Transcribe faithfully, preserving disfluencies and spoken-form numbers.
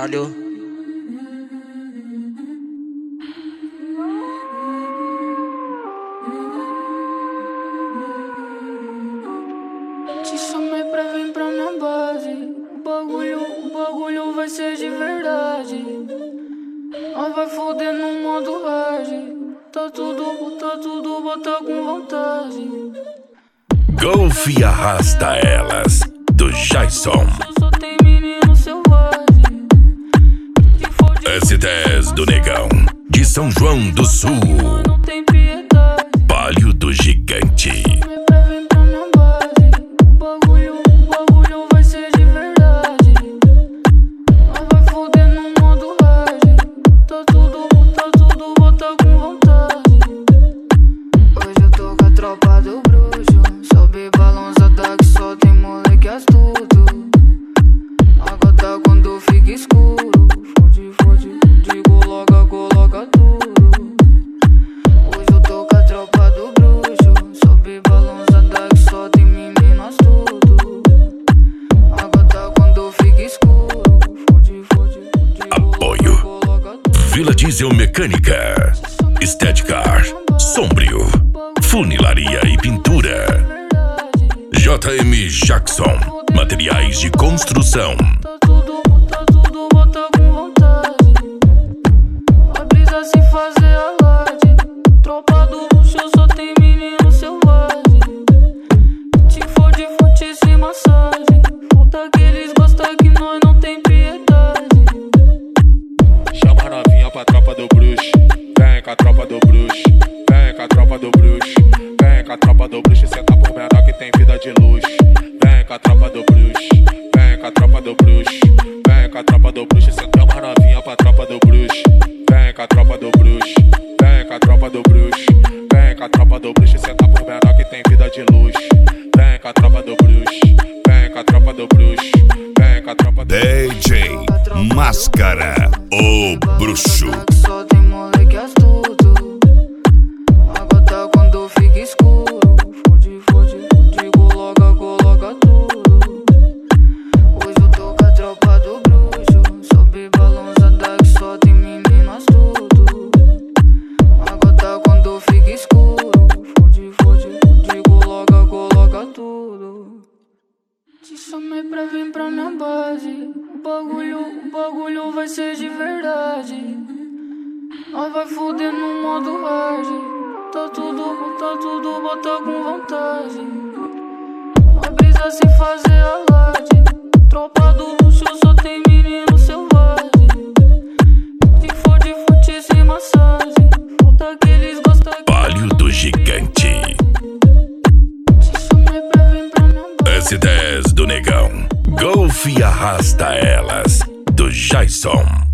caralho. Te chamei pra vir pra minha base. O bagulho, o bagulho vai ser de verdade. Nós vai foder no modo hard. Tá tudo, tá tudo, bota com vontade. Golf e Arrasta Elas, do Jason. Só tem menino selvagem. S dez do Negão, de São João do Sul. Não tem piedade. Palio do Gigante. Vila Diesel Mecânica, Estética, Sombrio, Funilaria e Pintura. J M Jackson, Materiais de Construção. Tá tudo, tá tudo, bota com vontade. A brisa se fazer alarde. Tropa do luxo, só tem menino selvagem. Te fode, fute, se massagem. Falta que eles gostam que nós não tem piedade. Chama a novinha pra tropa do bruxo. Vem com a tropa do bruxo. Vem com a tropa do bruxo. Vem com a tropa do bruxo. Senta por menor que tem vida de luxo. Vem com a tropa do bruxo. Vem com a tropa do bruxo. Vem com a tropa do bruxo. Senta a novinha pra tropa do bruxo. Vem com a tropa do bruxo. Vem com a tropa do bruxo. Vem com a tropa do bruxo. Senta por menor que tem vida de luxo. Vem com a tropa do bruxo. Vem com a tropa do bruxo. Vem com a tropa do D J Máscara, o bruxo. Só tem moleque astuto. Agora quando fica escuro. Fode, fode, fode, coloca, coloca tudo. Hoje eu tô com a tropa do bruxo. Sobe balançada que só tem menino astuto. Agora quando fica escuro. Fode, fode, fode, coloca, coloca tudo. Te chamei pra vir pra minha base. O bagulho, o bagulho vai ser de verdade. Nós vai foder no modo hard. Tá tudo, tá tudo, bota com vontade. A brisa se fazer alarde. Tropa do luxo, só tem menino selvagem. Te fode, fute, se massagem. Falta que eles gostam. Palio do Gigante. S dez do Negão, Golf e Arrasta Elas, do Jason.